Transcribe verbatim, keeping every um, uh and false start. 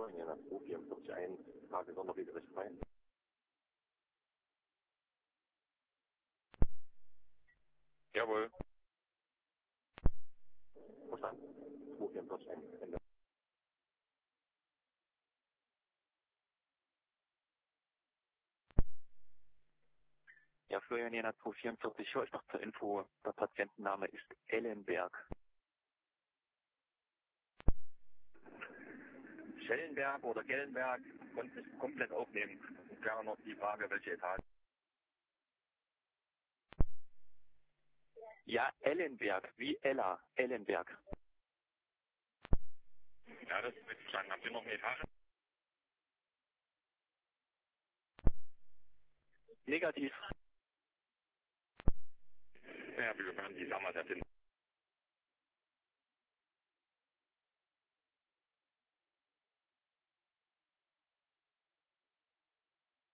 Jena zwei vierundvierzig eins, Frage Sonderwegericht frei. Jawohl. Verstanden? zwei vierundvierzig eins, Ende. Ja, Florian Jena zwei vierundvierzig, höre ich noch zur Info. Der Patientenname ist Ellenberg. Schellenberg oder Gellenberg, konnte ich komplett aufnehmen. Und wäre noch die Frage, welche Etage. Ja, Ellenberg, wie Ella, Ellenberg. Ja, das ist verstanden. Habt ihr noch eine Etage? Negativ. Ja, wir hören die damals erfinden.